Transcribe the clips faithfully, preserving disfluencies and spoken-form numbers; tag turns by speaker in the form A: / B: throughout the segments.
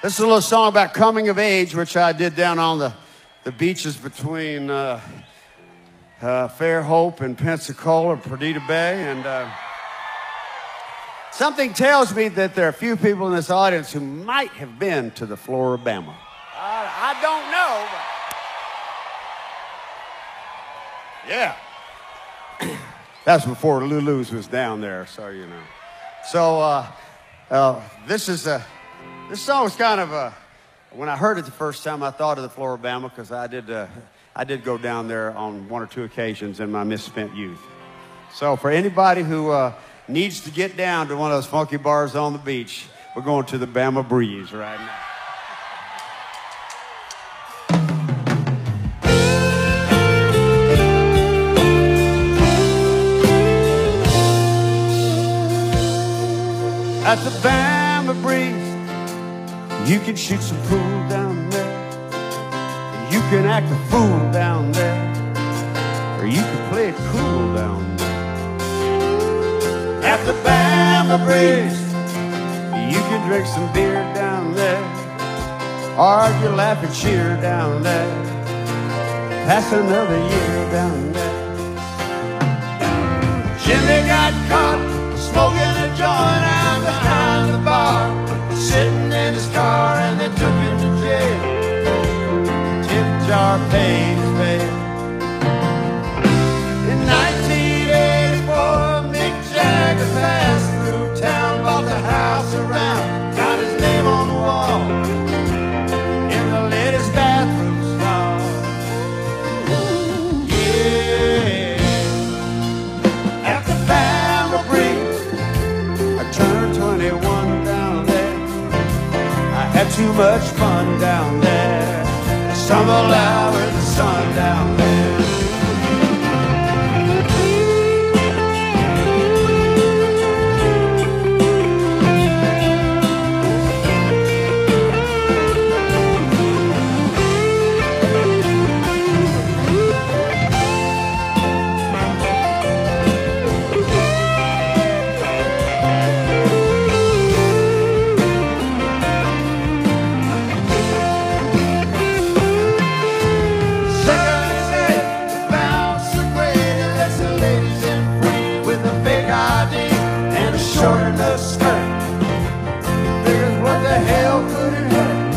A: This is a little song about coming of age, which I did down on the, the beaches between uh, uh, Fairhope and Pensacola, Perdita Bay. And uh, something tells me that there are a few people in this audience who might have been to the Floribama. I, I don't know. But yeah. That's before Lulu's was down there, so you know. So uh, uh, this is a... This song was kind of a, when I heard it the first time, I thought of the Floribama because I did, uh, I did go down there on one or two occasions in my misspent youth. So for anybody who uh, needs to get down to one of those funky bars on the beach, we're going to the Bama Breeze right now. At the Bama Breeze, you can shoot some pool down there, you can act a fool down there, or you can play it cool down there. At the Bama Breeze, you can drink some beer down there, or you laugh and cheer down there, pass another year down there. Jimmy got caught smoking a joint out behind the bar, sitting in his car and they took him to jail. Tip jar paid his bail. In nineteen eighty-four, Mick Jagger passed through town, bought the house around, got his name on the wall in the latest bathroom stall. Yeah. At the Bama Breeze, I turned twenty-one. Had too much fun down there. Summer loud with the sun down there. Short enough skirt, figures what the hell could it hurt?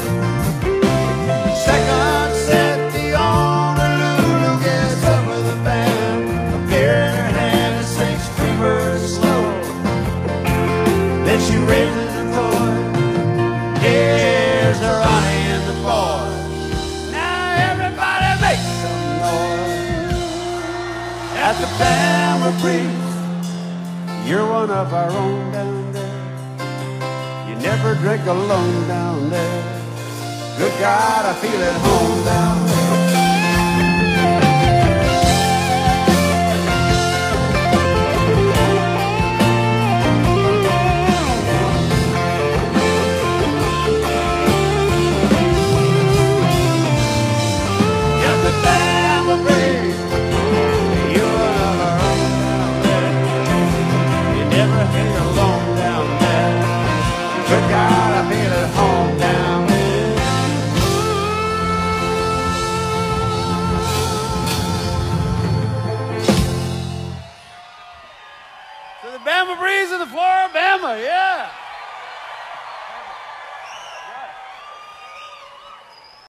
A: Second set, the owner Lulu gets up with a band, a beer in her hand and sings Freebird slow. Then she raises her voice, here's the Ronnie and the boys. Now everybody make some noise. At the Bama Breeze, you're one of our own down there. You never drink alone down there. Good God, I feel at home down there.